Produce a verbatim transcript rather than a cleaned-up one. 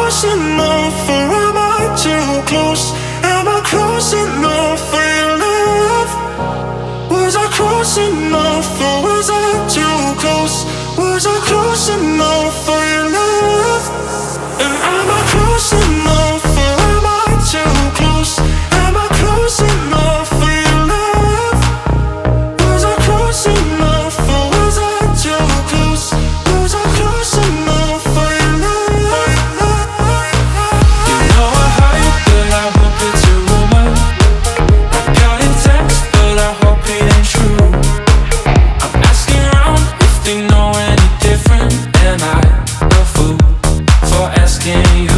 close enough or am I too close? Am I close enough for your love? Was I close enough or was I too close? Was I close enough for your love? And am I close enough or am I too close? Am I close enough for your love? Was I close enough or was I too close? Was I close enough for your love? You know I heard, but I hope it's a rumor. I got a text, but I hope it ain't true. I'm asking around if they know any different, and I'm a fool for asking you.